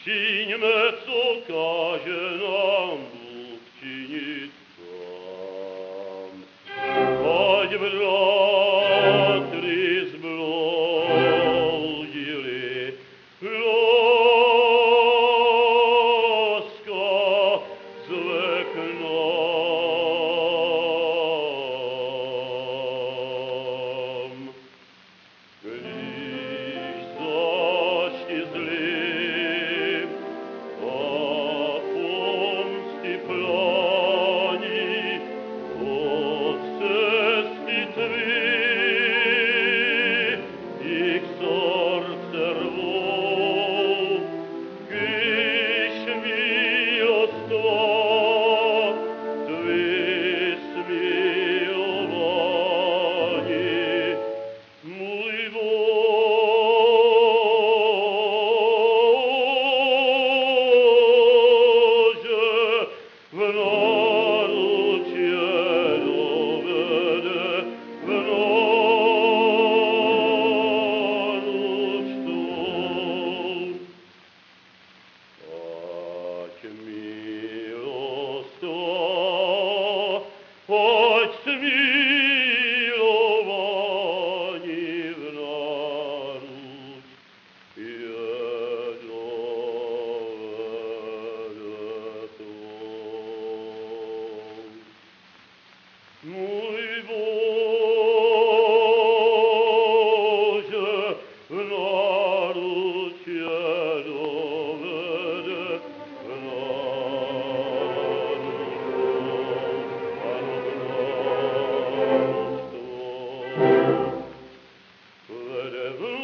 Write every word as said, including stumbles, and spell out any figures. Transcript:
Přiňme, co káže nám Bůh činit sám. Ať bratry zbloudili, láska zve k nám. Když zašti zlým a pomsty plání od cesty tvý, ich srdce rvou, když milostva tvý smilování, můj Bože, v náručí dovede, v náruč tvou. Ať milostva, ať smilování v náruč je dovede tvou. Můj Bože, v náruč je dovede, v náruč tvou, ano, v náruč tvou. Vede v